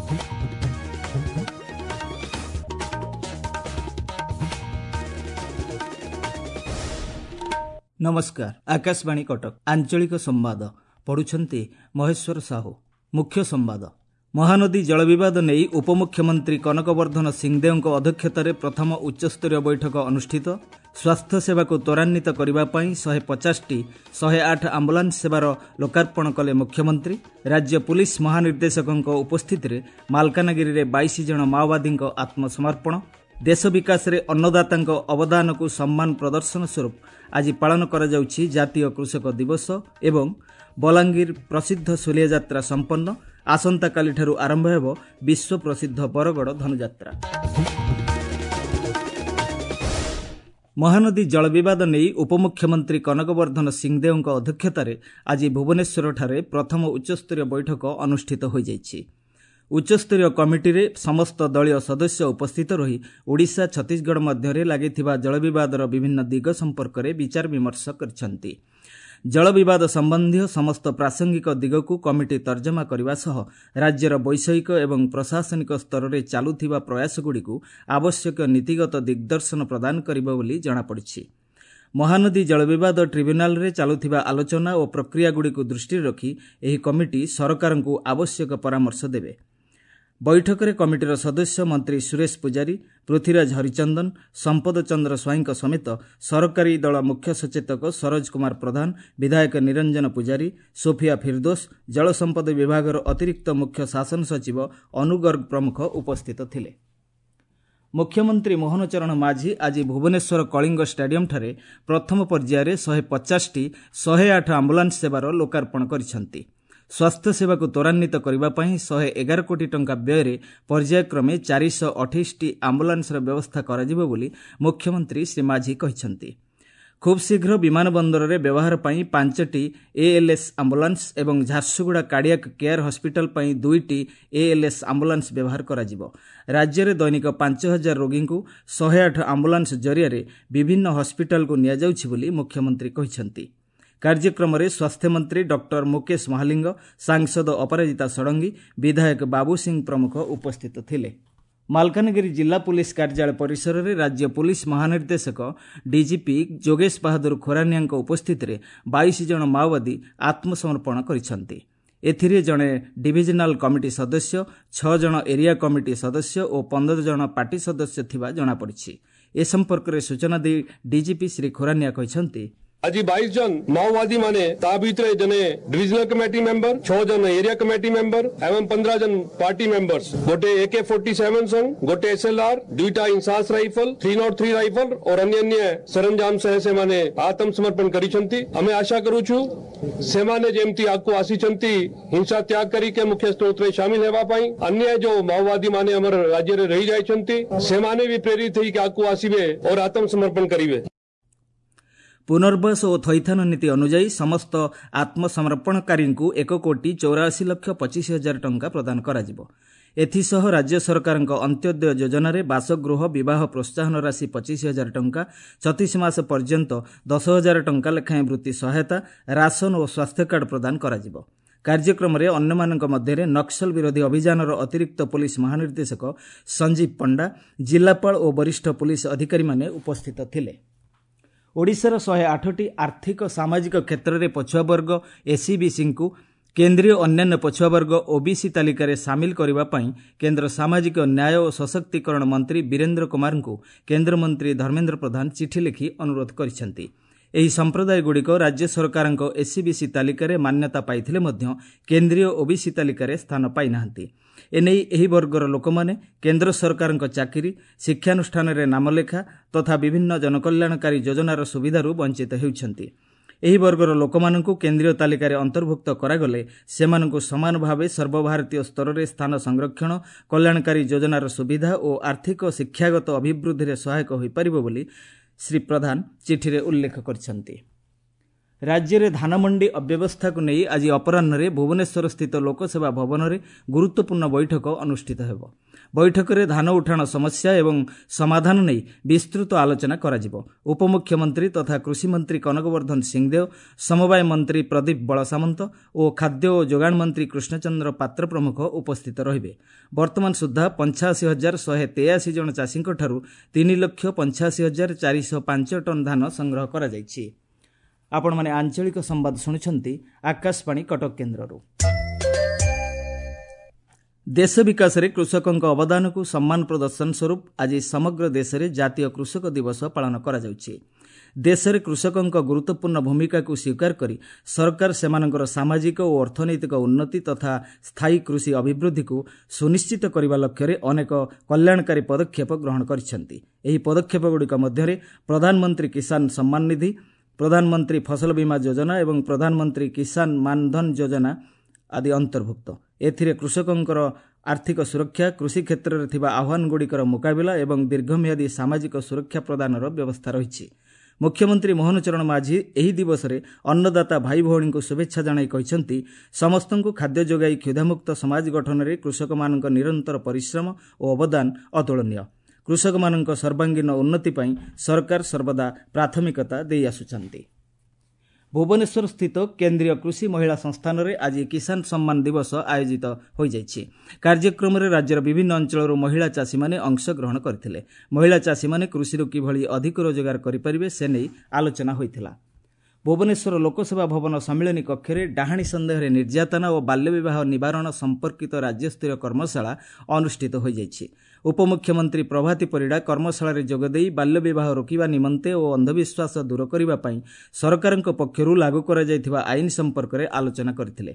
नमस्कार। आकाशवाणी कटक आंचलिक संवाद पढ़ुछंती महेश्वर साहू। मुख्य संवाद। महानदी जल विवाद नहीं उपमुख्यमंत्री कनकवर्धन सिंहदेव अध्यक्षतार प्रथम उच्चस्तरीय बैठक अनुष्ठित। स्वास्थ्य सेवा को त्वरान्वित करने 150टी 108 आंबुलांस सेवार लोकार्पण कले मुख्यमंत्री। राज्य पुलिस महानिर्देशक उपस्थित में मालकानगिरी 22 जन माओवादी आत्मसमर्पण। देश विकास रे अन्नदाता अवदान को सम्मान प्रदर्शन स्वरूप आज पालन करा जाउछि जातीय कृषक दिवस एवं बलांगीर प्रसिद्ध सोलिया यात्रा संपन्न। आसंता काली ठारू आरंभ हेब विश्व प्रसिद्ध बरगड़ धनुयात्रा। महानदी जल विवाद नहीं उपमुख्यमंत्री कनकवर्धन सिंहदेव अध्यक्षतार आज भुवनेश्वर ठारे प्रथम उच्चस्तरीय बैठक अनुष्ठित हो जाइछि। उच्चस्तरीय कमिटी रे समस्त दलीय सदस्य उपस्थित रही ओडिशा छत्तीसगढ़ मध्य लागिथिबा जल विवादर विभिन्न दिग संपर्क में विचार विमर्श करछंती। जल विवाद संबंधी समस्त प्रासंगिक दिग को कमिटी तर्जमा करने सह राज्यर वैषयिक एवं प्रशासनिक स्तर में चालुथिबा प्रयासगुड़ी आवश्यक नीतिगत दिग्दर्शन प्रदान करिबो बोली जଣାपड़िछि। महानदी जल विवाद ट्रिब्यूनाल रे चालुथिबा आलोचना और प्रक्रियागुड़ी को दृष्टि रखी एही कमिटी सरकार को आवश्यक परामर्श देबे। बैठक में कमिटीर सदस्य मंत्री सुरेश पुजारी, पृथ्वीराज हरिचंदन, संपद चंद्र स्वाईं समेत सरकारी दल मुख्य सचेतक सरोज कुमार प्रधान, विधायक निरंजन पुजारी, सोफिया फिरदोस, जल संपद विभाग अतिरिक्त मुख्य शासन सचिव अनु गर्ग प्रमुख उपस्थित थिले। मुख्यमंत्री मोहन चरण माझी आज भुवनेश्वर कलिंग स्टाडियम ठारे प्रथम पर्यायर 150टी 108 आंबुलांस सेवार लोकार्पण करिसेंती। स्वास्थ्य सेवा को त्वरान्वित करने 111 कोटी टंका व्यय पर्यायक्रमे 428टी आंबुलांस व्यवस्था कराजिबो बोली मुख्यमंत्री श्री माझी कहिसेंती। खूब शीघ्र विमान बंदर में व्यवहार पाई 5टी एएलएस आंबुलांस एवं झारसुगुड़ा कार्डियाक केयर हॉस्पिटल पाई 2टी एएलएस आंबुलांस व्यवहार कराजिबो। राज्य में दैनिक 5000 रोगी को 108 आंबुलांस जरिया विभिन्न हॉस्पिटल को निया जाउछि बोली मुख्यमंत्री कहिसेंती। कार्यक्रम में स्वास्थ्य मंत्री डॉक्टर मुकेश महालिंग, सांसद अपराजिता षडंगी, विधायक बाबू सिंह प्रमुख उपस्थित थिले। मालकानगिरी जिला पुलिस कार्यालय परिसर में राज्य पुलिस महानिर्देशक डीजीपी जोगेश बहादुर खोरानिया उपस्थित में 22 जन माओवादी आत्मसमर्पण करिसेंती। एथिरे जड़े डिविजनल कमिटी सदस्य, 6 जन एरिया कमिटी सदस्य और 15 जन पार्टी सदस्य थिबा जଣାपड़िछि। ए संपर्क में सूचना दी डीजीपी श्री खोरानिया कहिसेंती आज 22 जन माओवादी माने ता भितर जने डिविजनल कमेटी मेंबर, 6 जन एरिया कमेटी मेंबर एवं 15 जन पार्टी मेंबर्स गोटे AK-47 संग गोटे SLR, 2टा इंसास राइफल, 303 राइफल और अन्य सरंजाम सह से माने आत्मसमर्पण करिसेंती। हमें आशा करूछु से माने जेमती आकु आसीचंती हिंसा त्याग करी के मुख्य स्रोत में शामिल हेबा पाई अन्य जो माओवादी माने हमर राज्य रे रही जाइछंती से माने भी प्रेरित होई के आकु आसीबे और आत्मसमर्पण करिवे। पुनर्वास और थैथान नीति अनुଯାयी समस्त आत्मसमर्पणकारी को 1,84,25,000 टंका प्रदान कराजिबो। एथिसह राज्य सरकार अंत्योदय योजना रे बासगृह विवाह प्रोत्साहन राशि 25,000 टंका, 36 मास पर्यंत 10,000 टंका लेखाएं वृत्ति सहायता, राशन और स्वास्थ्य कार्ड प्रदान कराजिबो। कार्यक्रम में अन्यमानक मध्य नक्सल विरोधी अभियान अतिरिक्त पुलिस महानिर्देशक संजीव पंडा, जिलापाल और वरिष्ठ पुलिस अधिकारी माने उपस्थित थिले। ओडिशार 108टी आर्थिक सामाजिक क्षेत्र में पछुआ वर्ग एससीबीसी को केंद्रीय अन्यान्य पछुआ वर्ग ओबीसी तालिकार सामिल करने केंद्र सामाजिक न्याय और सशक्तिकरण मंत्री वीरेंद्र कुमार को केंद्र मंत्री धर्मेंद्र प्रधान चिठी लिखि अनुरोध करिसेंती। एही संप्रदाय गुड़िक राज्य सरकार एससीबीसी तालिकार मान्यता पाइथिले मध्य केंद्रीय ओबीसी तालिकार स्थान पाई नाहांती। एनेई एही वर्गर लोक माने केंद्र सरकार चाकरी, शिक्षानुष्ठान रे नामलेखा तथा विभिन्न जनकल्याणकारी योजनार सुविधारू वंचित हेउछंती। एही वर्गर लोकमानंकु केंद्रीय तालिकार अंतर्भुक्त करागले सेमानंकु समान भावे सर्वभारतीय स्तर रे स्थान संरक्षण, कल्याणकारी योजनार सुविधा और आर्थिक और शिक्षागत अभिवृद्धि रे सहायक होई परिबो बोली श्री प्रधान चिठी रे उल्लेख करछंती। राज्य में धानमंडी अव्यवस्था को नहीं आज अपराह्न भुवनेश्वर स्थित लोकसेवा भवन में गुरुत्वपूर्ण बैठक अनुष्ठित हेब। बैठक में धान उठाण समस्या एवं समाधान नहीं विस्तृत आलोचना कराजिबो। उपमुख्यमंत्री तथा कृषि मंत्री कनकवर्धन सिंहदेव, समवाय मंत्री प्रदीप बलसामंत और खाद्य और जोगाण मंत्री कृष्णचंद्र पात्र प्रमुख उपस्थित रहिबे। वर्तमान सुधा 85,183 जन चाषी 3,85,405 टन धान संग्रह करा जायछि। आपण माने आंचलिक संवाद शुणुछंती आकाशवाणी कटक केन्द्ररू। देश विकास रे कृषकों अवदान को सम्मान प्रदर्शन स्वरूप आज समग्र देश में जातीय कृषक दिवस पालन करा जाउछि। देश में कृषकों गुरुत्वपूर्ण भूमिका को स्वीकार करी सरकार सेमानकर सामाजिक और अर्थनैतिक उन्नति तथा स्थायी कृषि अभिवृद्धि को सुनिश्चित करने लक्ष्य अनेक कल्याणकारी पदक्षेप ग्रहण करिसेंति। एही पदक्षेपगुड़िक मध्यरे प्रधानमंत्री किसान सम्मान निधि, प्रधानमंत्री फसल बीमा योजना एवं प्रधानमंत्री किसान मानधन योजना आदि अंतर्भुक्त। एथिरे कृषकंकर आर्थिक सुरक्षा, कृषि क्षेत्र में थिबा आह्वान गुड़िकर मुकाबिला एवं दीर्घम्यादी सामाजिक सुरक्षा प्रदानर व्यवस्था रही। मुख्यमंत्री मोहन चरण माझी एही दिवस रे अन्नदाता भाई भौणी को शुभेच्छा जणाई कहिसेंति समस्त को खाद्य जोगाई क्षुधामुक्त समाज गठन में कृषक मानक निरंतर परिश्रम और अवदान अतुलनीय। कृषक मानक सर्वांगीन उन्नति पई सरकार सर्वदा प्राथमिकता देई आसुछंती। भुवनेश्वर स्थित केंद्रीय कृषि महिला संस्थान रे आज किसान सम्मान दिवस आयोजित हो जाइछि। कार्यक्रम रे राज्यर विभिन्न अंचल महिला चाषी माने अंश ग्रहण करथिले। महिला चाषी माने कृषि किभली अधिक रोजगार करिपारिबे से नै आलोचना होइथिला। भुवनेश्वर लोकसभा भवन सम्मेलन कक्ष में डाहाणी सन्देह निर्यातना और बाल्य विवाह निवारण संपर्कित राज्यस्तरीय कर्मशाला अनुष्ठित हो जाइछि। उपमुख्यमंत्री प्रभाती परिडा कर्मशाला जोगदे बाल्य विवाह रोकवा निमंते और अंधविश्वास दूर करने सरकार पक्षर लागू कर आईन संपर्क में आलोचना करथिले।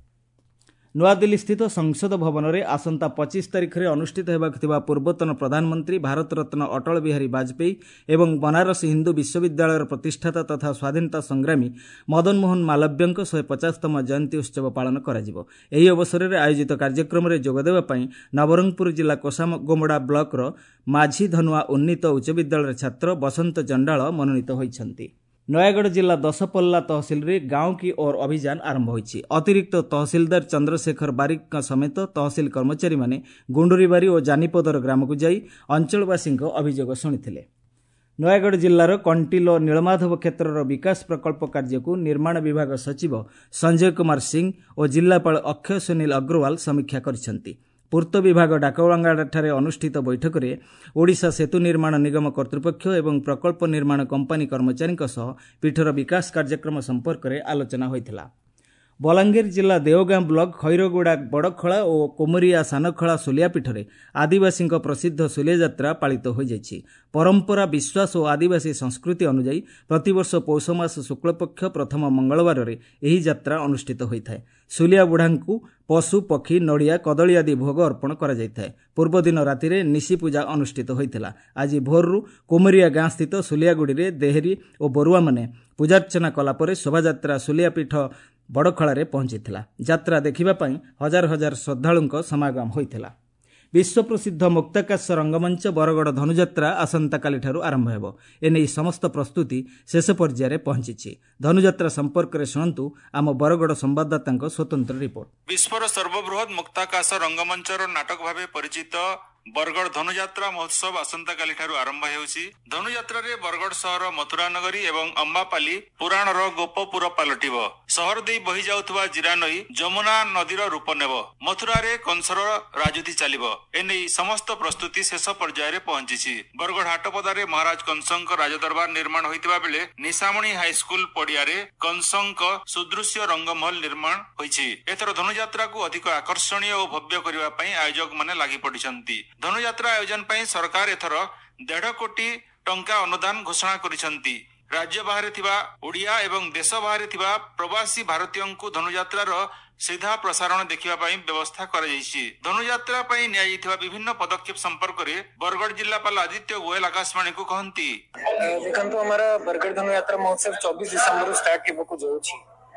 नूआदिल्ली स्थित संसद भवन में आसंता 25 तारिख में अनुष्ठित होगा पूर्वतन प्रधानमंत्री भारत रत्न अटल बिहारी वाजपेयी एवं बनारस हिंदू विश्वविद्यालय प्रतिष्ठाता तथा स्वाधीनता संग्रामी मदन मोहन मालव्यଙ୍କ 150तम जयंती उत्सव पालन कराजिबो। एही अवसर में आयोजित कार्यक्रम में जोगदेवा पई नवरंगपुर जिला कोसागोमड़ा ब्लॉक रो माझी धनुआ उन्नीत उच्च विद्यालय छात्र बसंत जंडाल मनोनीत होइछंती। नयागढ़ जिला दशपल्ला तहसिल रे गांव की ओर अभियान आरंभ होइछि। अतिरिक्त तहसिलदार चंद्रशेखर बारिक समेत तहसिल कर्मचारी माने गुंडुरीबारी और जानीपदर ग्राम को जाई अंचलवासी अभियोग शुणिथिले। नयागढ़ जिलार कंटिलो नीलमाधव क्षेत्रर विकास प्रकल्प कार्य को निर्माण विभाग सचिव संजय कुमार सिंह और जिलापाल अक्षय सुनील अग्रवाल समीक्षा करिसेंति। पूर्त विभाग डाकवांगाठारे अनुष्ठित बैठक में ओडिशा सेतु निर्माण निगम कर्तृपक्ष एवं प्रकल्प निर्माण कंपानी कर्मचारी सह पीठर विकास कार्यक्रम संपर्क में आलोचना होइथिला। बलांगीर जिला देवगां ब्लॉक खैरगुड़ा बड़खला और कोमरिया सानखला सुलियापीठ में आदिवासी प्रसिद्ध सुलिया यात्रा पालित हो जाइछि। परंपरा विश्वास और आदिवासी संस्कृति अनुजाई प्रतिवर्ष पौष मास शुक्लपक्ष प्रथम मंगलवार रे एही यात्रा अनुष्ठित होइथाय। सुलिया बुढ़ांकु पशु पक्षी नड़िया कदली आदि भोग अर्पण करा जायथाय। पूर्व दिन राति रे निशी पूजा अनुष्ठित होइथिला। आज भोररू कोमरिया गां स्थित सुलियागुड़ी रे देहरी और बरुआ माने पूजार्चना कला परे शोभायात्रा सुलियापीठ बड़खला पहुंचीथिला। यात्रा देखिबा पई हजार हजार श्रद्धालुंक समागम होइथिला। विश्व प्रसिद्ध मुक्ताकाश रंगमंच बरगड़ धनुयात्रा आसंता काली ठारू आरंभ हेबो। एने समस्त प्रस्तुति शेष पर्यायर पहुंची। धनुयात्रा संपर्क में शुणु आम बरगड़ संवाददाता स्वतंत्र रिपोर्ट। विश्वर सर्वबृहत मुक्ताकाश रंगमंचर नाटक भाव परिचित बरगड़ धनुयात्रा महोत्सव आसंता काली ठारू आरंभ हेउछि। धनुयात्रा रे बरगड़ सहर मथुरा नगरी एवं अंबापाली पुराणर गोपपुर पालटिबो। सहर देई बही जाउथबा जिरा नई जमुना नदीर रूप नेब। मथुरा रे कंसर राजनीति चलिबो। एनै समस्त प्रस्तुति शेष पर्याय रे पहुंची। बरगड़ हाटपदारे महाराज कंसंक राजदरबार निर्माण होइतिबा बेले निशामणी हाई स्कूल पडिया रे कंसंक सुदृश्य रंगमहल निर्माण होइछि। एथर धनुयात्रा को अधिक आकर्षणीय और भव्य करिवा पई आयोजक माने लागि पडिसंती। धनुयात्रा आयोजन पई सरकार एथर 1.5 कोटी टंका अनुदान घोषणा करिसंती। राज्य बाहर थिबा ओडिया एवं देश बाहर थिबा प्रवासी भारतीयों को धनुयात्रार सीधा प्रसारण देखिबा पई व्यवस्था करा जायछि। धनुयात्रा पई न्यायिथिबा विभिन्न पदक्षेप संपर्क रे बरगड़ जिलापाल आदित्य गोयल आकाशवाणी को कहंती। देखंतु हमारा बरगड़ धनुयात्रा महोत्सव 24 दिसंबर स्टार्ट हेबो को जाउछि।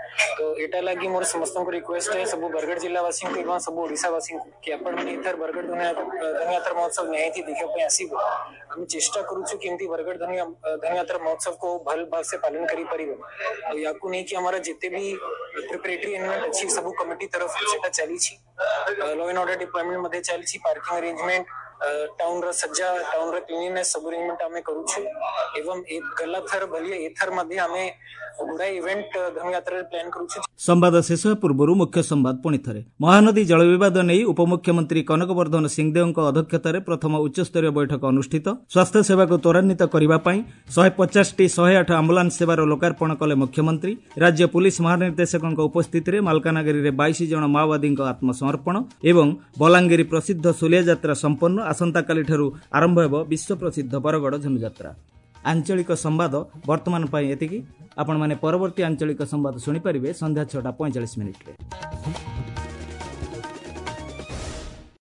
तो एटा लगी मोर समस्त को रिक्वेस्ट है सब बरगढ़ जिलावासी को सब ओडिशावासी को कि आपण मैंने इधर बरगढ़ धनुयात्रा महोत्सव निहायती देखा आसब आम चेष्टा करूँ केमती बरगढ़ धनुयात्रा महोत्सव को भल भाव से पालन करी परिबो या को नहीं कि हमारा जिते भी प्रिपरेटरी इवेंट अच्छी सब कमिटी तरफ सेटा चली लॉ एंड ऑर्डर डिपार्टमेंट मध्ये चली पार्किंग अरेंजमेंट टाउन रा सज्जा टाउन रा क्लीनिनेस सब अरेंजमेंट आमे करू छु एवं एक गला थर भलिए एथर मध्ये आमे गुडा इवेंट धनुयात्रा प्लान करू छु। संवाद शेष पूर्व मुख्य संवाद पुणी थे महानदी जल विवाद नहीं उपमुख्यमंत्री कनकवर्धन सिंहदेव अध्यक्षतार प्रथम उच्चस्तरीय बैठक अनुष्ठित स्वास्थ्य सेवा को त्वरान्वित करने 150टी 108 आम्बुलांस सेवार लोकार्पण कले मुख्यमंत्री राज्य पुलिस महानिर्देशक उपस्थित में मालकानगिरी 22 जन माओवादी आत्मसमर्पण एवं बलांगीर प्रसिद्ध सुलिया यात्रा संपन्न आसंता काली ठारू आरंभ हेब विश्व प्रसिद्ध बरगड़ धनुयात्रा। आंचलिक संवाद वर्तमान एतिकी आपण माने परवर्ती आंचलिक संवाद सुनी परिबे संध्या 6:45 रे।